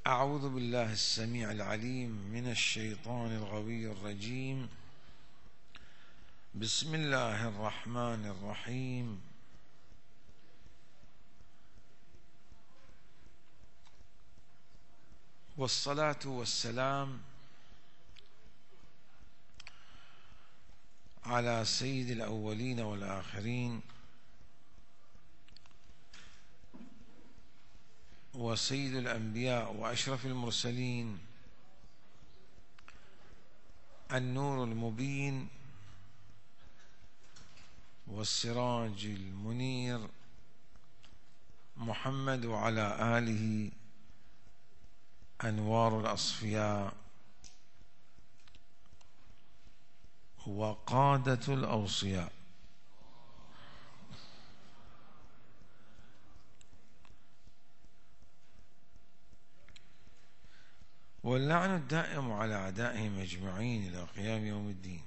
أعوذ بالله السميع العليم من الشيطان الغوي الرجيم. بسم الله الرحمن الرحيم. والصلاة والسلام على سيد الأولين والآخرين وسيد الأنبياء وأشرف المرسلين، النور المبين والسراج المنير، محمد وعلى آله أنوار الأصفياء وقادة الأوصياء. واللعن الدائم على أعدائهم أجمعين إلى قيام يوم الدين.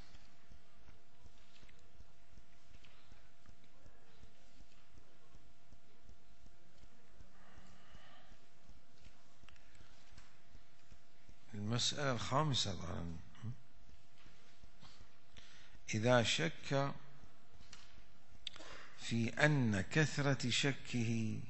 المسألة الخامسة طبعا، إذا شك في أن كثرة شكه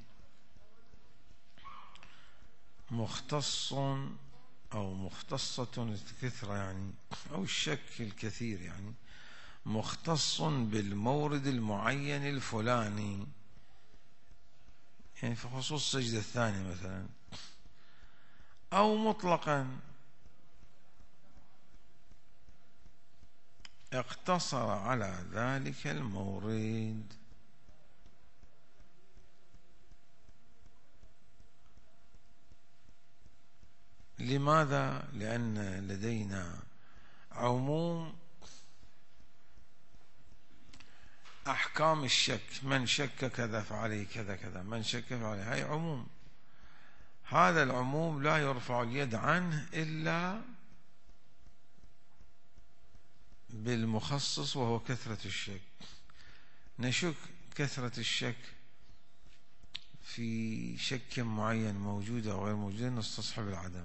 مختص أو مختصة الكثرة يعني، أو الشك الكثير يعني مختص بالمورد المعين الفلاني، يعني في خصوص السجدة الثانية مثلا، أو مطلقا اقتصر على ذلك المورد. لماذا؟ لأن لدينا عموم أحكام الشك، من شك كذا فعليه كذا كذا، من شك فعليه، هاي عموم. هذا العموم لا يرفع اليد عنه إلا بالمخصص وهو كثرة الشك. نشك كثرة الشك في شك معين موجود أو غير موجود، نستصحب العدم.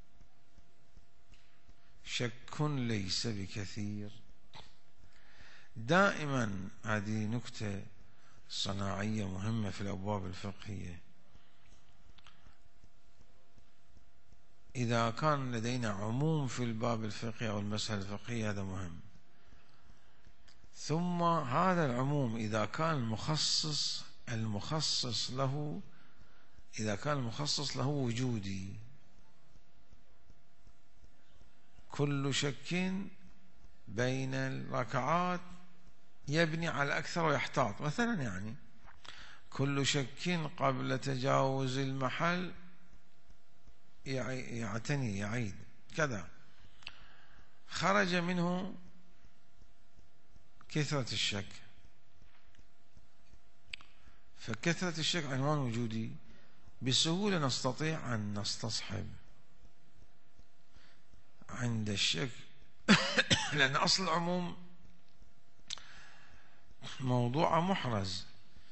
شك ليس بكثير. دائما هذه نكتة صناعية مهمة في الأبواب الفقهية. إذا كان لدينا عموم في الباب الفقهي أو المسألة الفقهية هذا مهم، ثم هذا العموم إذا كان المخصص له وجودي، كل شك بين الركعات يبني على الأكثر ويحتاط، مثلا يعني كل شك قبل تجاوز المحل يعيد كذا، خرج منه كثرة الشك. فكثرة الشك عنوان وجودي، بسهولة نستطيع أن نستصحب عند الشك لأن أصل العموم موضوع محرز.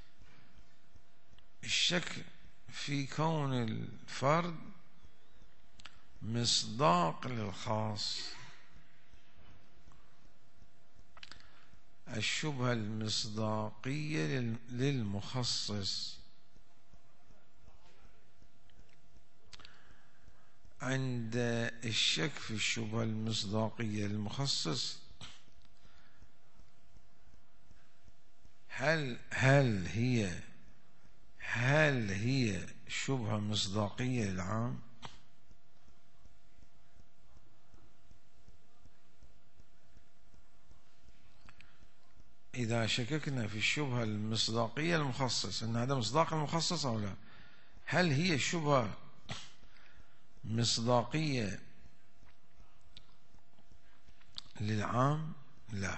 الشك في كون الفرد مصداق للخاص، الشبهة المصداقية للمخصص. عند الشك في الشبهة المصداقية للمخصص، هل هي شبهة مصداقية للعام؟ إذا شككنا في الشبهة المصداقية للمخصص أن هذا مصداق المخصص أو لا، هل هي شبهة مصداقية للعام؟ لا.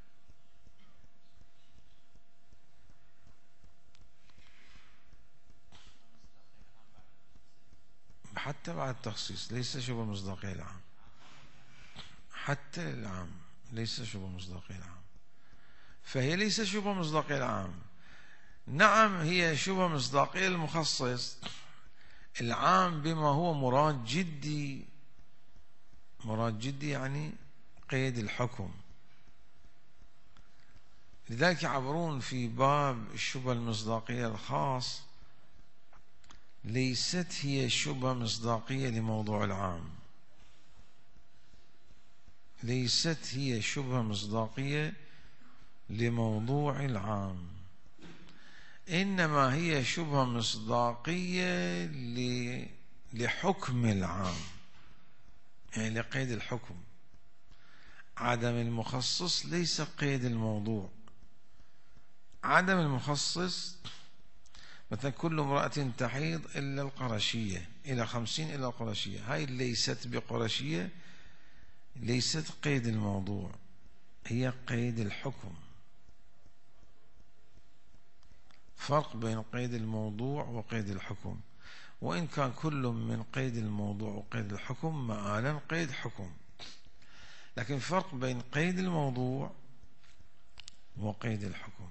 حتى بعد التخصيص ليس شبهة مصداقية للعام، حتى للعام ليس شبهة مصداقية للعام. فهي ليس شبهة مصداقية للعام. نعم هي شبهة مصداقية للمخصص العام بما هو مراد جدي. مراد جدي يعني قيد الحكم. لذلك يعبرون في باب الشبهة المصداقية الخاص: ليست هي شبهة مصداقية لموضوع العام، ليست هي شبهة مصداقية لموضوع العام، إنما هي شبهة مصداقية لحكم العام، يعني لقيد الحكم. عدم المخصص ليس قيد الموضوع. عدم المخصص مثلا كل امرأة تحيض إلا القرشية، إلى 50 إلا القرشية، هاي ليست بقرشية، ليست قيد الموضوع، هي قيد الحكم. فرق بين قيد الموضوع وقيد الحكم، وإن كان كل من قيد الموضوع وقيد الحكم مآلا قيد حكم، لكن فرق بين قيد الموضوع وقيد الحكم.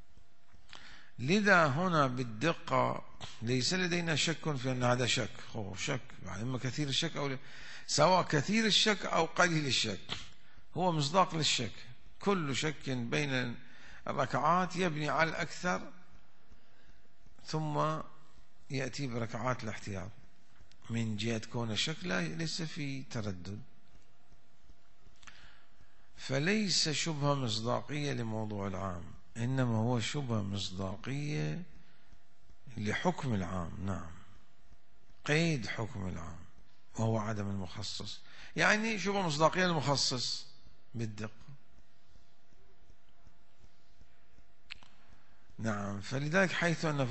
لذا هنا بالدقة ليس لدينا شك في أن هذا شك، هو شك يعني إما كثير الشك أو سواء كثير الشك أو قليل الشك، هو مصداق للشك. كل شك بين الركعات يبني على الأكثر ثم يأتي بركعات الاحتياط من جهة كون الشك ليس في تردد. فليس شبهة مصداقية لموضوع العام، إنما هو شبهة مصداقية لحكم العام. نعم، قيد حكم العام وهو عدم المخصص، يعني شبهة مصداقية للمخصص بالدقة. نعم، فلذلك حيث أن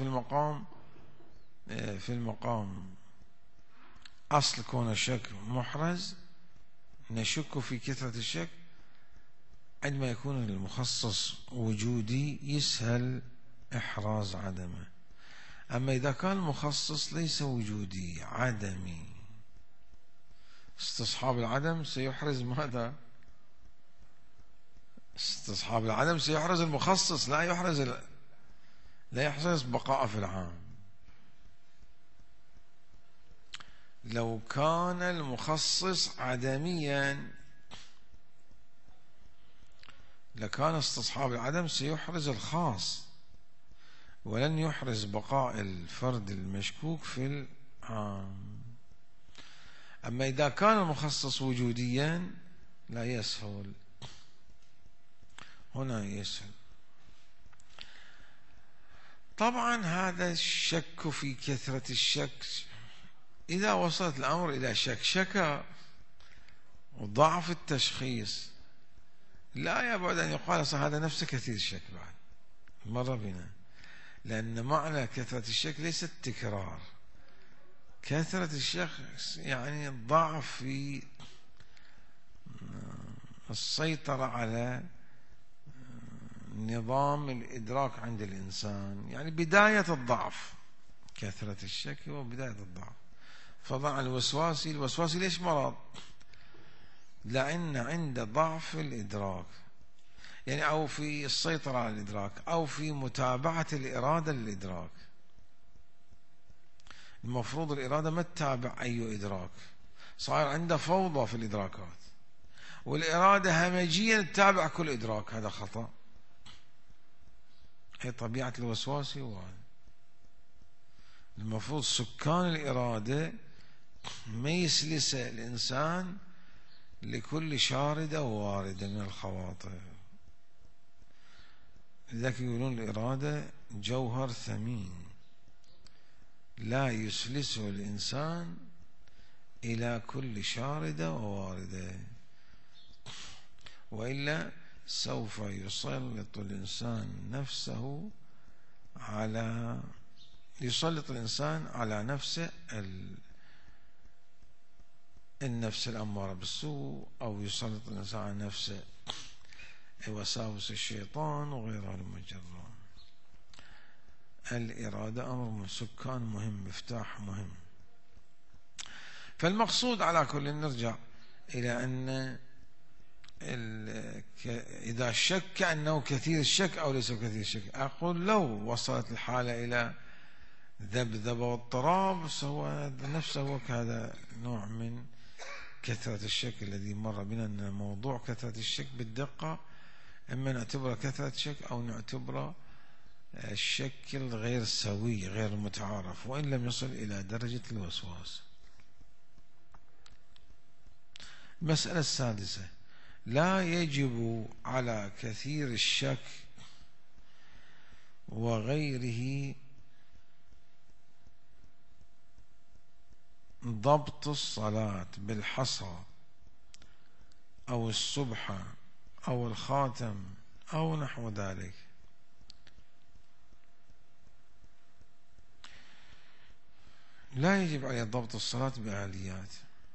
في المقام أصل كون الشك محرز، نشك في كثرة الشك. عندما يكون المخصص وجودي يسهل إحراز عدمه. أما إذا كان المخصص ليس وجودي، عدمي، استصحاب العدم سيحرز ماذا؟ استصحاب العدم سيحرز المخصص، لا يحرز بقاء في العام. لو كان المخصص عدميا لكان استصحاب العدم سيحرز الخاص ولن يحرز بقاء الفرد المشكوك في العام. أما إذا كان المخصص وجوديا لا يسهل، هنا يسهل. طبعا هذا الشك في كثرة الشك إذا وصلت الأمر إلى شكشكة وضعف التشخيص لا يبعد أن يقال هذا نفسه كثير الشك. بعد مر بنا، لأن معنى كثرة الشك ليست تكرار. كثرة الشك يعني ضعف في السيطرة على نظام الإدراك عند الإنسان، يعني بداية الضعف. كثرة الشك هو بداية الضعف. فضع الوسواسي ليش مرض؟ لأن عنده ضعف الإدراك، يعني أو في السيطرة على الإدراك أو في متابعة الإرادة للإدراك. المفروض الإرادة ما تتابع أي إدراك، صار عنده فوضى في الإدراكات، والإرادة همجيا تتابع كل إدراك، هذا خطأ. هي طبيعة الوسواسي. المفروض سكان الإرادة ما يسلس الإنسان لكل شاردة وواردة من الخواطر. لذلك يقولون الإرادة جوهر ثمين لا يسلسه الإنسان إلى كل شاردة وواردة، وإلا سوف يسلط الإنسان على نفسه النفس الأمارة بالسوء، أو يسلط الإنسان على نفسه وساوس الشيطان وغيرها المجرة. الإرادة أمر سكان مهم، مفتاح مهم. فالمقصود على كل نرجع إلى أن إذا شك أنه كثير الشك أو ليس كثير الشك، أقول لو وصلت الحالة إلى ذبذبة واضطراب هو نفسه، هذا نوع من كثرة الشك الذي مر بنا، أن موضوع كثرة الشك بالدقة إما نعتبره كثرة شك أو نعتبره الشك الغير سوي غير متعارف، وإن لم يصل إلى درجة الوسواس. المسألة السادسة: لا يجب على كثير الشك وغيره ضبط الصلاة بالحصى أو السبحة أو الخاتم أو نحو ذلك. لا يجب عليه ضبط الصلاة بآليات،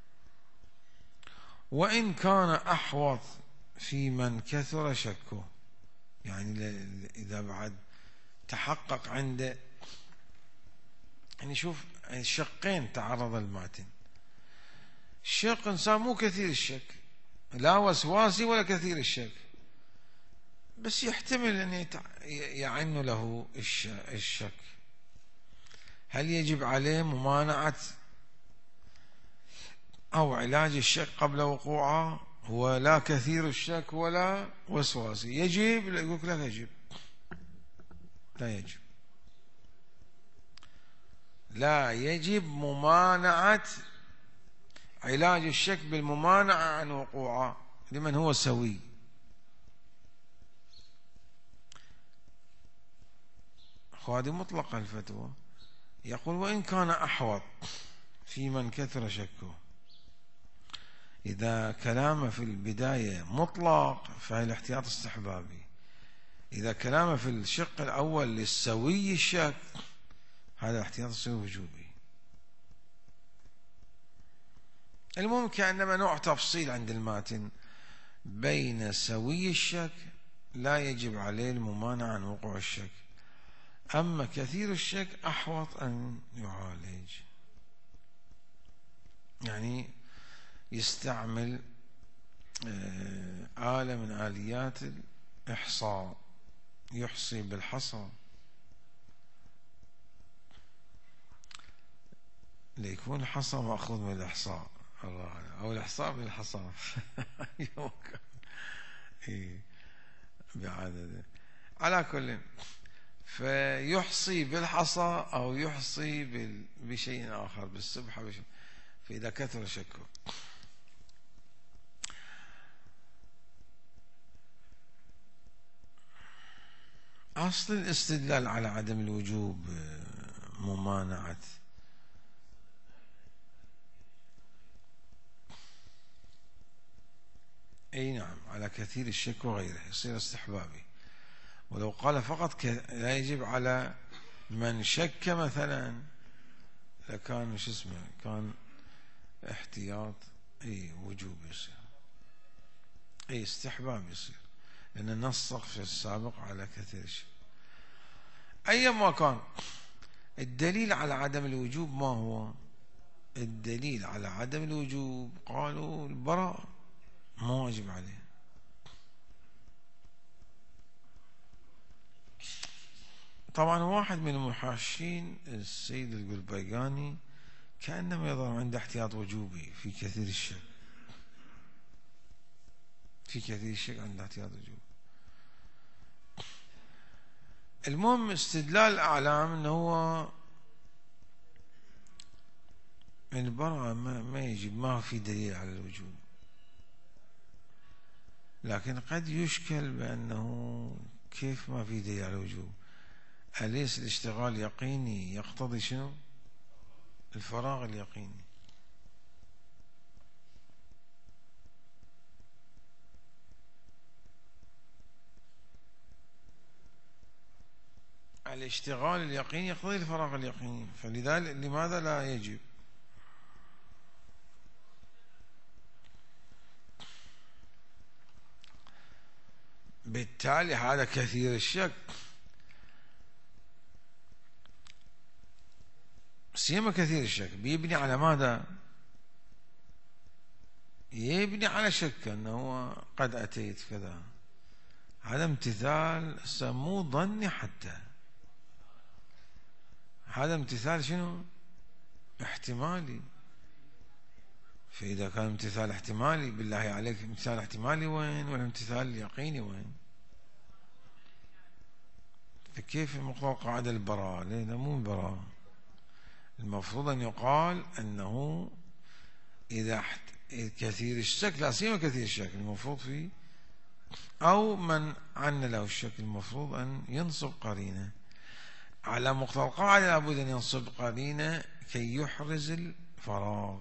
وإن كان أحوط في من كثر شكه. يعني إذا بعد تحقق عنده، يعني شوف شقين تعرض الماتن: الشق إنسان مو كثير الشك، لا وسواسي ولا كثير الشك، بس يحتمل أن يعن له الشك، هل يجب عليه ممانعة أو علاج الشك قبل وقوعه؟ هو لا كثير الشك ولا وسواسي، يجب؟ لا، يقول لا يجب، لا يجب، لا يجب ممانعة علاج الشك بالممانعة عن وقوعه لمن هو سوي. هذه مطلقة الفتوى. يقول: وإن كان أحوط في من كثر شكه. إذا كلامه في البداية مطلق فهي الاحتياط استحبابي، إذا كلامه في الشق الأول للسوي الشك هذا احتياط السوي وجوبي. المهم كأنما نوع تفصيل عند الماتن بين سوي الشك لا يجب عليه الممانعة عن وقوع الشك، أما كثير الشك أحوط أن يعالج، يعني يستعمل آلة من آليات الإحصاء، يحصي بالحصى ليكون الحصى مأخوذ من الإحصاء، أو الإحصاء بالحصى بعدد. على كل، فيحصي بالحصى أو يحصي بشيء آخر، بالسبحة بشيء، فإذا كثر شكه. أصل الاستدلال على عدم الوجوب ممانعة أي نعم على كثير الشك وغيره يصير استحبابي. ولو قال فقط لا يجب على من شك مثلا لكان شو اسمه كان احتياط، اي وجوب يصير، اي استحباب يصير، لأن نصق في السابق على كثير الشك. أيما كان الدليل على عدم الوجوب ما هو؟ الدليل على عدم الوجوب قالوا البراءة ما واجب عليه. طبعا واحد من المحاشين السيد القلبيقاني كأنما يظهر عنده احتياط وجوبي في كثير الشك، في كثير الشك عنده احتياط وجوبي. المهم استدلال الأعلام أنه هو البراءة ما يجب، ما في دليل على الوجوب، لكن قد يشكل بأنه كيف ما في دليل على الوجوب؟ أليس الاشتغال يقيني يقتضي شنو؟ الفراغ اليقيني. الاشتغال اليقيني يقتضي الفراغ اليقيني، فلذلك لماذا لا يجب؟ بالتالي هذا كثير الشك، سيما كثير الشك بيبني على ماذا؟ يبني على شك أنه قد أتيت كذا، هذا امتثال مو ظني، حتى هذا امتثال شنو؟ احتمالي. فإذا كان امتثال احتمالي، بالله عليك امتثال احتمالي وين والامتثال يقيني وين؟ فكيف مقتضى القاعدة البراءة؟ لا مو البراءة. المفروض أن يقال أنه إذا كثير الشك، لا سيما كثير الشك المفروض فيه، أو من عن له الشك المفروض أن ينصب قرينة. على مقتضى القاعدة لابد أن ينصب قرينة كي يحرز الفراغ.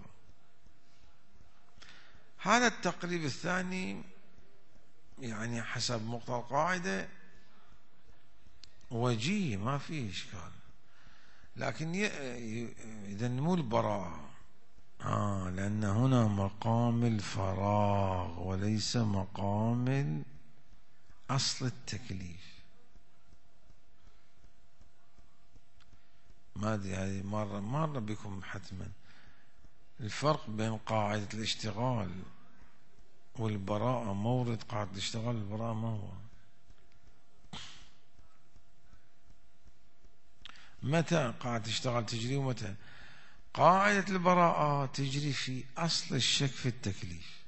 هذا التقريب الثاني يعني حسب مقتضى القاعدة وجيه، ما فيه إشكال، لكن إذا مو البراءة، لأن هنا مقام الفراغ وليس مقام أصل التكليف. ما أدري هذه مرة بكم حتما الفرق بين قاعدة الاشتغال والبراءة. مورد قاعدة الاشتغال والبراءة ما هو؟ متى قاعدة الاشتغال تجري ومتى؟ قاعدة البراءة تجري في أصل الشك في التكليف.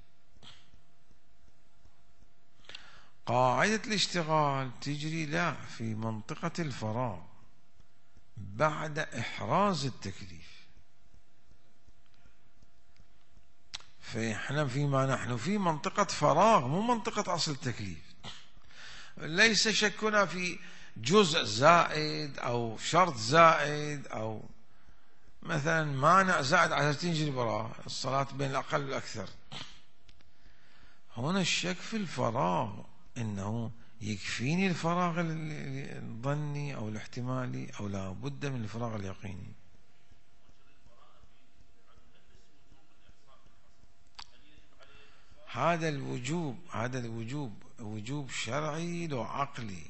قاعدة الاشتغال تجري لا في منطقة الفراغ بعد إحراز التكليف. فإحنا فيما نحن في منطقة فراغ مو منطقة أصل التكليف. ليس شكنا في جزء زائد أو شرط زائد أو مثلا مانع زائد على تنجي البراءة، الصلاة بين الأقل والأكثر. هنا الشك في الفراغ، إنه يكفيني الفراغ الظني أو الاحتمالي أو لا بد من الفراغ اليقيني. هذا الوجوب وجوب شرعي لو عقلي.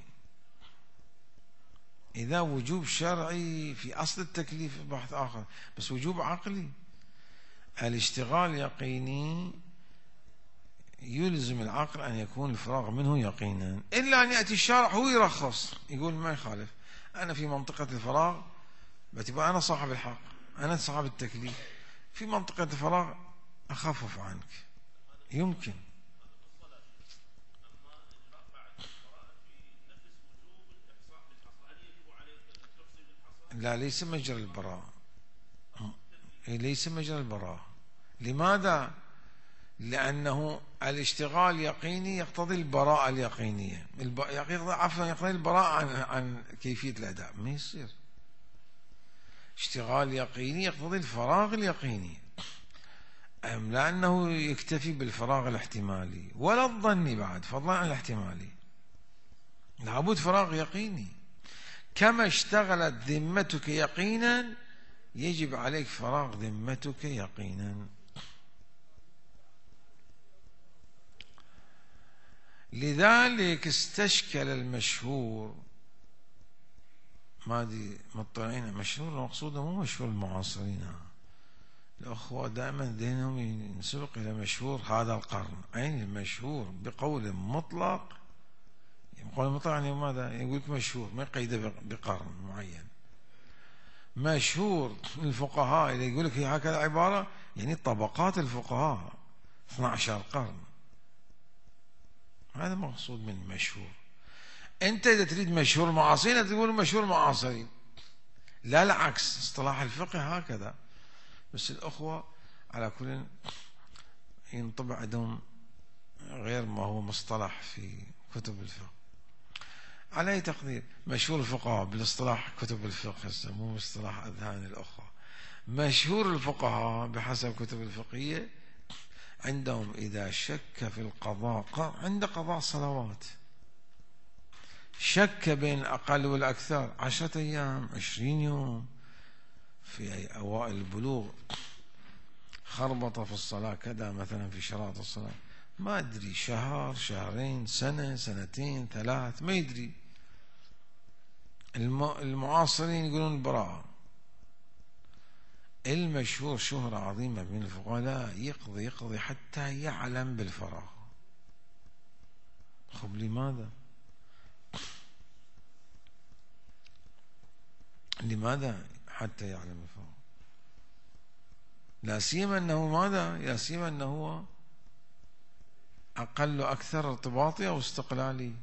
إذا وجوب شرعي في أصل التكليف بحث آخر، بس وجوب عقلي. الاشتغال يقيني يلزم العقل أن يكون الفراغ منه يقينا، إلا أن يأتي الشارع هو يرخص يقول ما يخالف، أنا في منطقة الفراغ بتبقى أنا صاحب الحق، أنا صاحب التكليف، في منطقة الفراغ أخفف عنك. يمكن. لا ليس مجرى البراءة، ليس مجرى البراءة. لماذا؟ لأنه الاشتغال يقيني يقتضي البراءة اليقينية، عفوا يقتضي البراءة عن كيفية الأداء. ما يصير. اشتغال يقيني يقتضي الفراغ اليقيني، لأنه يكتفي بالفراغ الاحتمالي ولا الظني بعد، فضلا عن الاحتمالي. لابد فراغ يقيني. كما اشتغلت ذمتك يقينا يجب عليك فراغ ذمتك يقينا. لذلك استشكل المشهور، ما ادري مطلعين مشهور المقصود مو مشهور المعاصرين، الأخوة دائما ذهنهم ينسبق إلى مشهور هذا القرن. أين المشهور بقول مطلق؟ قول مطلق يعني ماذا؟ يقول لك مشهور، ما يقيده بقرن معين. مشهور الفقهاء اللي يقول لك هكذا عبارة يعني طبقات الفقهاء 12 قرن، هذا مقصود من مشهور. أنت إذا تريد مشهور المعاصرين تقول مشهور المعاصرين، لا العكس. اصطلاح الفقه هكذا، بس الأخوة على كل ينطبع عندهم غير ما هو مصطلح في كتب الفقه. على أي تقدير مشهور الفقهاء بالاصطلاح كتب الفقه، مو باصطلاح أذهان الأخوة. مشهور الفقهاء بحسب كتب الفقهية عندهم إذا شك في القضاء عند قضاء صلوات، شك بين الأقل والأكثر 10 أيام 20 يوم، في أوائل البلوغ خربط في الصلاة كذا مثلا في شرائط الصلاة، ما أدري شهر شهرين سنة سنتين 3 ما يدري. المعاصرين يقولون البراءة. المشهور شهرة عظيمة بين الفقهاء يقضي حتى يعلم بالفراغ. خب لماذا حتى يعلم الفراغ. لا سيما أنه ماذا؟ لا سيما أنه هو أقل أكثر ارتباطي أو استقلالي؟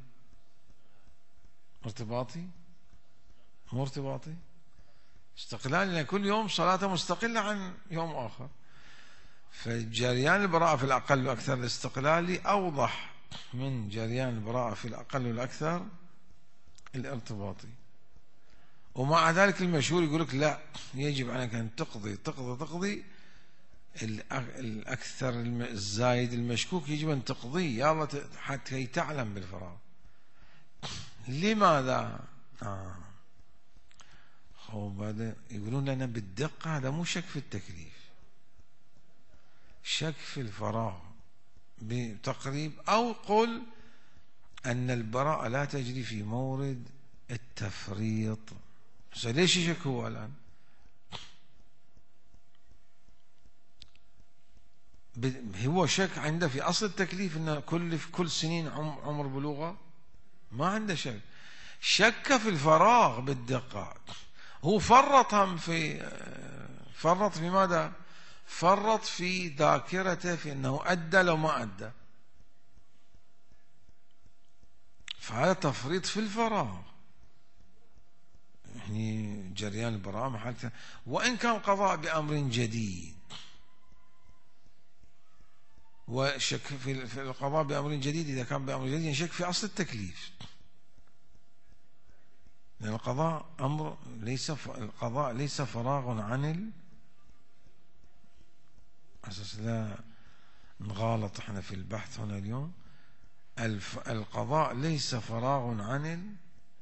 ارتباطي، مو ارتباطي، استقلالي، لأن كل يوم صلاته مستقلة عن يوم آخر. فجريان البراءة في الأقل والأكثر الاستقلالي أوضح من جريان البراءة في الأقل والأكثر الارتباطي. ومع ذلك المشهور يقول لك لا، يجب عليك أن تقضي الأكثر الزايد المشكوك يجب أن تقضيه يلا حتى تعلم بالفراغ. لماذا؟ هذا يقولون لنا بالدقة هذا مو شك في التكليف، شك في الفراغ بتقريب، أو قل أن البراءة لا تجري في مورد التفريط. ليش يشك هو الآن؟ هو شك عنده في أصل التكليف أن كل سنين عمر بلوغه، ما عنده شك، شك في الفراغ بالدقة. هو فرط في ماذا؟ فرط في ذاكرته في أنه أدى لو ما أدى، فهذا تفريط في الفراغ. يعني جريان البراءة محل، وإن كان قضاء بأمر جديد، وشك في القضاء بأمر جديد إذا كان بأمر جديد يشك في أصل التكليف، لأن القضاء أمر القضاء ليس فراغ عن أساس لا نغالط احنا في البحث هنا اليوم. القضاء ليس فراغ عن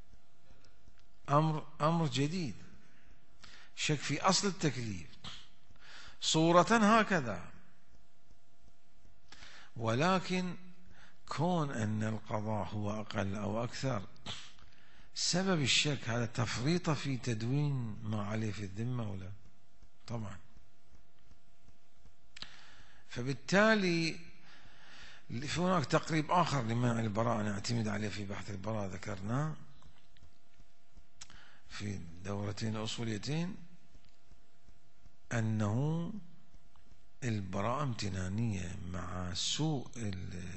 أمر جديد، شك في أصل التكليف صورة هكذا. ولكن كون أن القضاء هو أقل أو أكثر، سبب الشك هذا تفريط في تدوين ما عليه في الذمة ولا؟ طبعا. فبالتالي في هناك تقريب آخر لمنع البراءة نعتمد عليه في بحث البراءة، ذكرناه في دورتين أصوليتين، أنه البراءة امتنانية مع سوء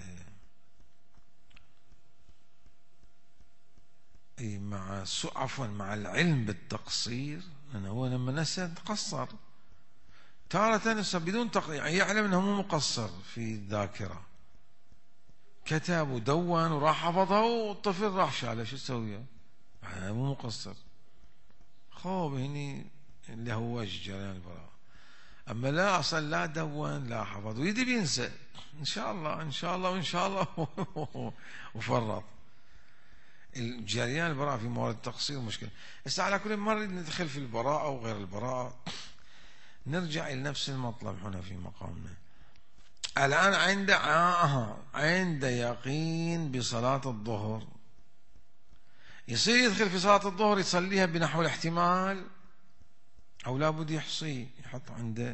مع العلم بالتقصير، أنه هو لما نسى تقصر تارة بدون يعني يعلم أنه مو مقصر في الذاكرة، كتب ودون وراح حفظها والطفل راح شاله، شو تسوي؟ مو مقصر. خوب هني اللي هو جريان البراءة. أما لا أصل لا دون لا حفظ ويدي بينسى إن شاء الله إن شاء الله وإن شاء الله وفرط. الجريان البراءة في موارد التقصير مشكلة. بس على كل مرة ندخل في البراءة وغير البراءة، نرجع إلى نفس المطلب هنا في مقامنا. الآن عنده يقين بصلاة الظهر، يصير يدخل في صلاة الظهر يصليها بنحو الاحتمال، أو لابد يحصي يحط عنده.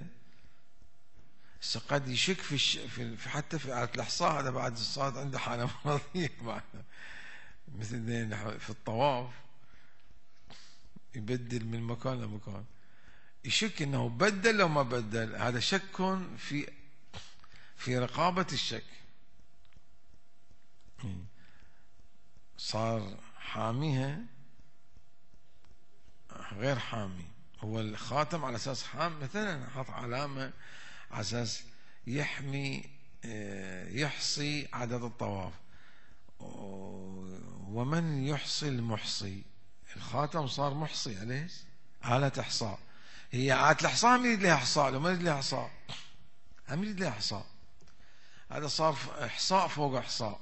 قد يشك في حتى في آلة الإحصاء، هذا بعد الصلاة عنده حالة مرضية مثل في الطواف يبدل من مكان لمكان، يشك انه بدل لو ما بدل. هذا شك في رقابة الشك، صار حاميها غير حامي. هو الخاتم على اساس حام، مثلا حط علامة على اساس يحمي يحصي عدد الطواف. ومن يحصي المحصي؟ الخاتم صار محصي عليه، آلة إحصاء. هي آلة الإحصاء هم يريد لها إحصاء، لو ما يريد لها إحصاء هم يريد لها إحصاء. هذا صار إحصاء فوق إحصاء،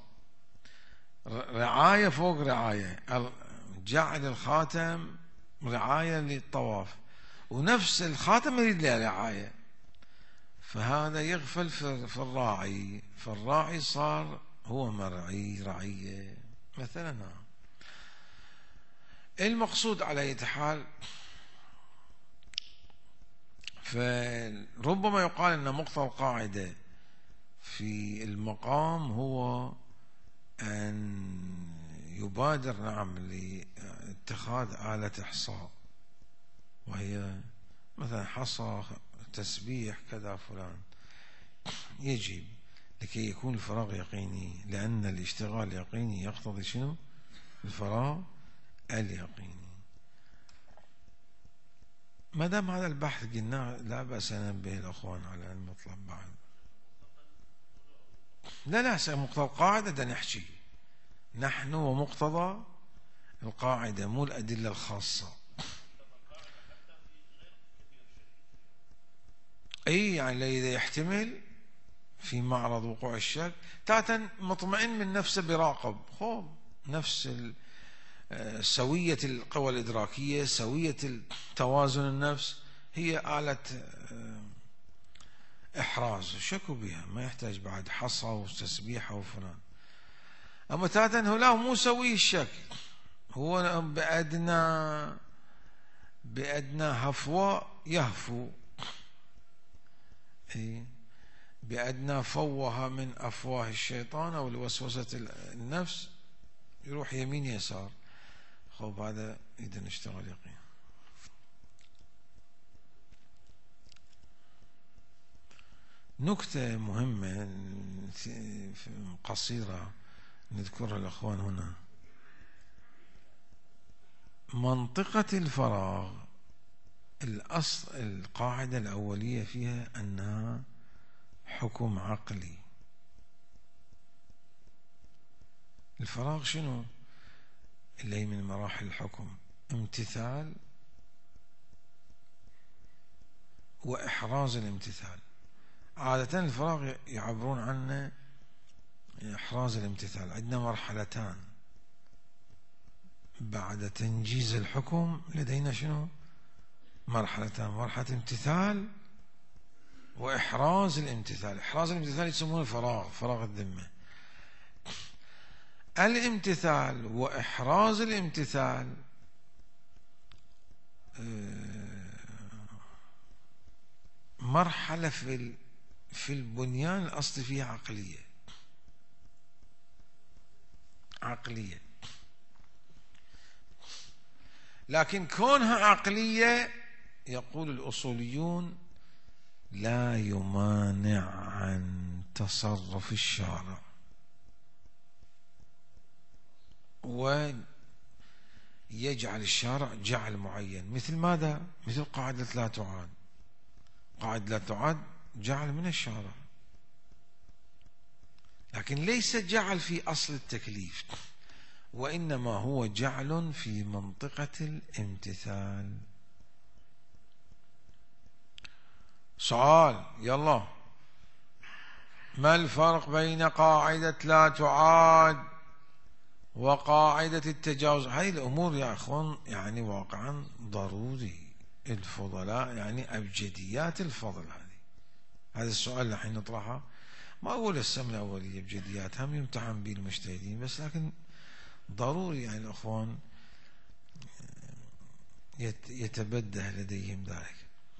رعاية فوق رعاية، جعل الخاتم رعاية للطواف، ونفس الخاتم يريد لها رعاية. فهذا يغفل في الراعي، فالراعي صار هو مرعي رعية مثلا. المقصود على أي حال، فربما يقال أن مقتضى القاعدة في المقام هو أن يبادر لاتخاذ آلة إحصاء وهي مثلا حصى، تسبيح، كذا فلان، يجب لكي يكون الفراغ يقيني، لأن الاشتغال يقيني يقتضي شنو؟ الفراغ اليقيني. ما دام هذا البحث قلنا لا بأس ننبه الأخوان على المطلب بعد. لا مقتضى القاعدة ده نحكي نحن ومقتضى القاعدة مو الأدلة الخاصة. أي يعني إذا يحتمل في معرض وقوع الشك تاتا مطمئن من نفسه براقب، خب نفس سوية القوى الإدراكية، سوية توازن النفس، هي آلة إحراز شكوا بها، ما يحتاج بعد حصى وتسبيحة وفلان. أما تاتا هو لا، مو سوي الشك، هو بأدنى هفوة يهفو، بأدنى فوه من أفواه الشيطان أو الوسوسة النفس يروح يمين يسار. خب هذا إذا نشتغل يقين. نكتة مهمة قصيرة نذكرها الأخوان هنا. منطقة الفراغ الأصل القاعدة الأولية فيها أنها حكم عقلي. الفراغ شنو؟ اللي هي من مراحل الحكم، امتثال وإحراز الامتثال. عادة الفراغ يعبرون عنه إحراز الامتثال. عندنا مرحلتان بعد تنجيز الحكم، لدينا شنو؟ مرحلتان، مرحلة امتثال وإحراز الامتثال. إحراز الامتثال يسمونه الفراغ، فراغ الذمة. الامتثال وإحراز الامتثال مرحلة في البنيان الأصلي فيها عقلية، لكن كونها عقلية يقول الأصوليون لا يمانع عن تصرف الشارع، ويجعل الشارع جعل معين. مثل ماذا؟ مثل قاعدة لا تعاد. قاعدة لا تعاد جعل من الشارع، لكن ليس جعل في أصل التكليف، وإنما هو جعل في منطقة الامتثال. سؤال يلا، ما الفرق بين قاعدة لا تعاد وقاعدة التجاوز؟ هاي الأمور يا أخوان يعني واقعا ضروري. الفضلاء يعني أبجديات الفضل. هذا السؤال اللي الحين نطرحه، ما أقول السمنة الأولية أبجديات، هم يمتحن به المجتهدين، بس لكن ضروري يعني الأخوان يتبده لديهم ذلك.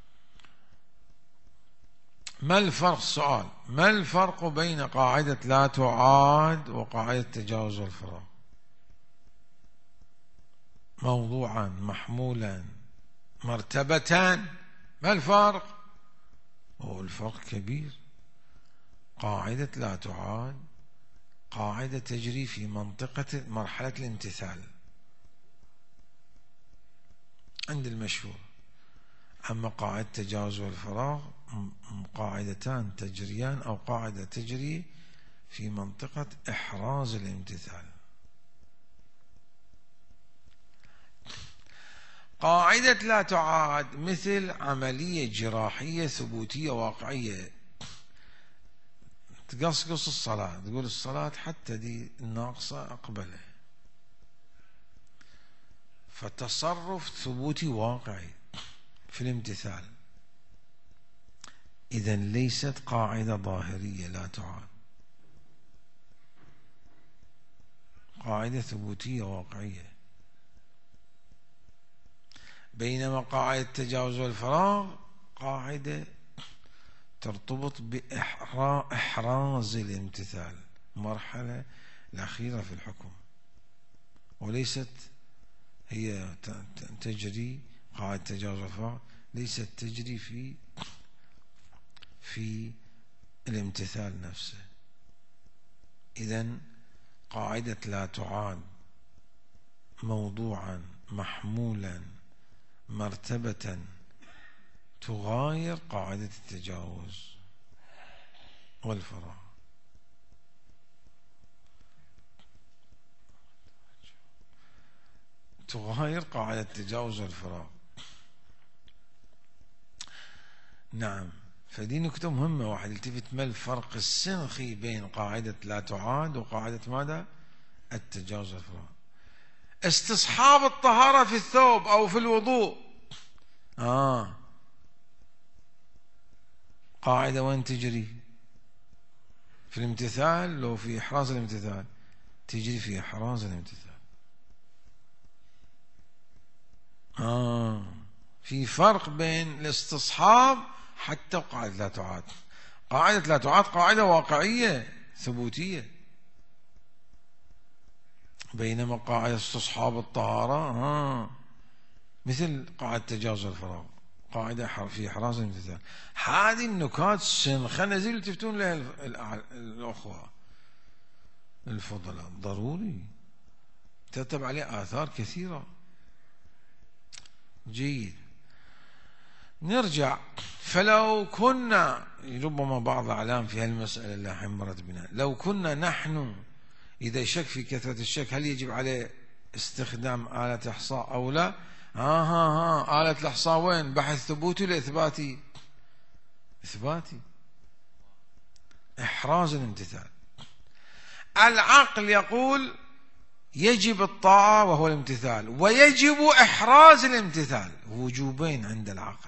ما الفرق؟ سؤال، ما الفرق بين قاعدة لا تعاد وقاعدة تجاوز الفراغ؟ موضوعا، محمولا، مرتبتان، ما الفرق؟ الفرق كبير. قاعدة لا تعاد قاعدة تجري في منطقة مرحلة الامتثال عند المشهور. أما قاعدة تجاوز الفراغ قاعدتان تجريان، أو قاعدة تجري في منطقة إحراز الامتثال. قاعدة لا تعاد مثل عملية جراحية ثبوتية واقعية. تقصقص الصلاة، تقول الصلاة حتى دي الناقصة أقبله، فتصرف ثبوتي واقعي في الامتثال. إذن ليست قاعدة ظاهرية لا تعاد، قاعدة ثبوتية واقعية. بينما قاعدة تجاوز الفراغ قاعدة ترتبط بإحراز الامتثال، مرحلة الأخيرة في الحكم، وليست هي تجري قاعدة تجاوز الفراغ ليست تجري في الامتثال نفسه. إذن قاعدة لا تعاد موضوعا محمولا مرتبة تغاير قاعدة التجاوز والفراغ. تغاير قاعدة التجاوز والفراغ. نعم، فدي نكتة مهمة، واحد يلتفت ما الفرق السنخي بين قاعدة لا تعاد وقاعدة ماذا؟ التجاوز والفراغ. استصحاب الطهارة في الثوب أو في الوضوء، قاعدة وين تجري؟ في الامتثال لو في إحراز الامتثال؟ تجري في إحراز الامتثال. في فرق بين الاستصحاب حتى وقاعدة لا تعاد. قاعدة لا تعاد قاعدة واقعية ثبوتية، بينما قاعدة استصحاب الطهارة مثل قاعدة تجاوز الفراغ، قاعدة في إحراز الامتثال. هذه النكات سنخة نزيل تفتون لها الأخوة الفضلاء، ضروري ترتب عليه آثار كثيرة. جيد، نرجع. فلو كنا، ربما بعض الأعلام في هالمسألة اللي الحين مرت بنا، لو كنا نحن إذا شك في كثرة الشك هل يجب عليه استخدام آلة إحصاء أو لا؟ آلة الإحصاء وين؟ بحث ثبوتي ولا إثباتي؟ إثباتي، إحراز الامتثال. العقل يقول يجب الطاعة وهو الامتثال، ويجب إحراز الامتثال، وجوبين عند العقل.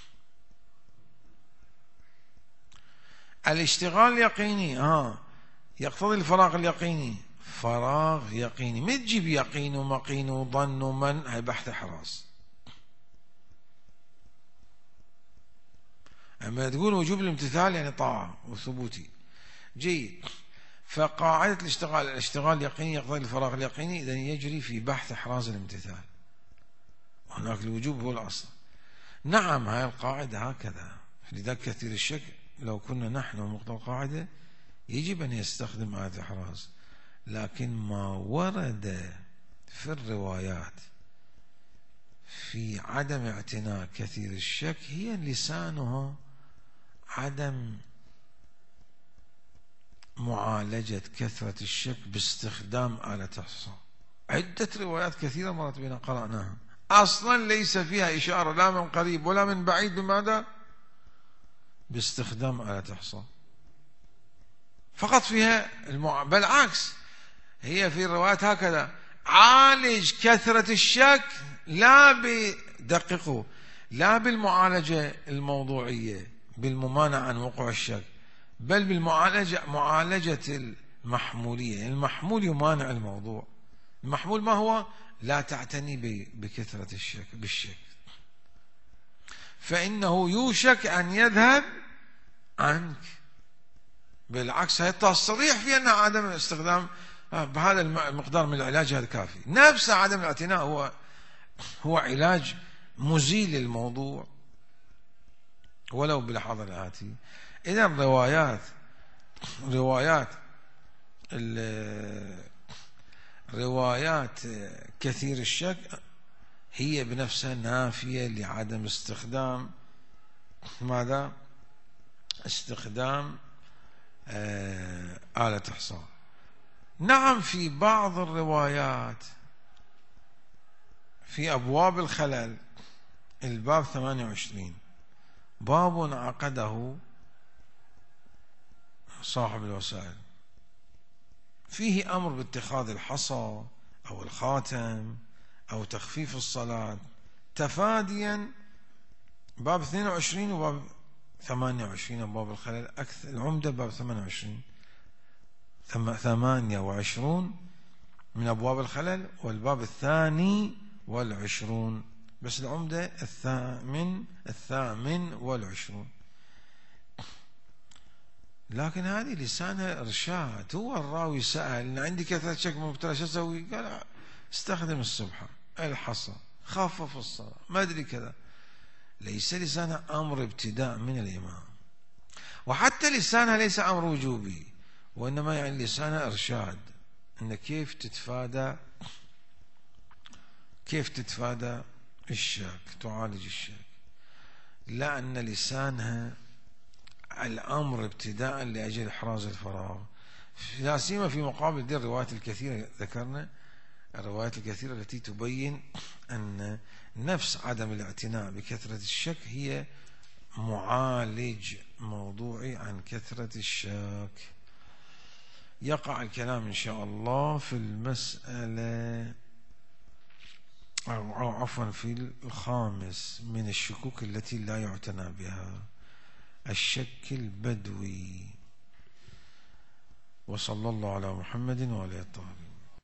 الاشتغال اليقيني يقتضي الفراغ اليقيني، فراغ يقيني، ما تجيب يقين ومقين وظن ومن، هي بحث إحراز. أما تقول وجوب الامتثال يعني طاعة وثبوتي. جيد، فقاعدة الاشتغال اليقيني يقتضي الفراغ اليقيني، إذن يجري في بحث إحراز الامتثال، وهناك الوجوب هو الأصل. نعم، هاي القاعدة هكذا، لذلك كثير الشك لو كنا نحن مقتضى القاعدة يجب أن يستخدم آلة إحراز. لكن ما ورد في الروايات في عدم اعتناء كثير الشك هي لسانه عدم معالجة كثرة الشك باستخدام آلة إحصاء. عدة روايات كثيرة مرت بنا قرأناها أصلا ليس فيها إشارة لا من قريب ولا من بعيد بماذا؟ باستخدام آلة إحصاء، فقط فيها بالعكس، هي في الروايات هكذا: عالج كثرة الشك، لا بدققه، لا بالمعالجة الموضوعية بالممانعة عن وقوع الشك، بل معالجة المحمولية. المحمول يمانع الموضوع. المحمول ما هو؟ لا تعتني بكثرة الشك بالشك، فإنه يوشك أن يذهب عنك. بالعكس، هي تصريح في أن عدم الاستخدام بهذا المقدار من العلاج هذا كافي. نفس عدم الاعتناء هو علاج مزيل للموضوع ولو باللحظة الآتي. إذا روايات كثير الشك هي بنفسها نافية لعدم استخدام ماذا؟ استخدام آلة إحصاء. نعم، في بعض الروايات في أبواب الخلل، الباب 28 باب عقده صاحب الوسائل، فيه أمر باتخاذ الحصى أو الخاتم أو تخفيف الصلاة تفاديا. باب 22 وباب 28 أبواب الخلل، أكثر العمدة باب 28 من أبواب الخلل، والباب 22، بس العمدة 28. لكن هذه لسانها إرشاد. هو الراوي سأل: إن عندي كثرة شك مبتلى شو أسوي؟ قال: استخدم السبحة، الحصى، خفف الصلاة، ما أدري كذا. ليس لسانها أمر ابتداء من الإمام، وحتى لسانها ليس أمر وجوبي، وإنما يعني لسانها إرشاد إن كيف تتفادى الشك، تعالج الشك. لا أن لسانها الأمر ابتداء لأجل إحراز الفراغ، لا سيما في مقابل دي الروايات الكثيرة. ذكرنا الروايات الكثيرة التي تبين أن نفس عدم الاعتناء بكثرة الشك هي معالج موضوعي عن كثرة الشك. يقع الكلام إن شاء الله في المسألة أو عفوا في الخامس من الشكوك التي لا يعتنى بها، الشك البدوي. وصلى الله على محمد وعلى آله الطاهرين.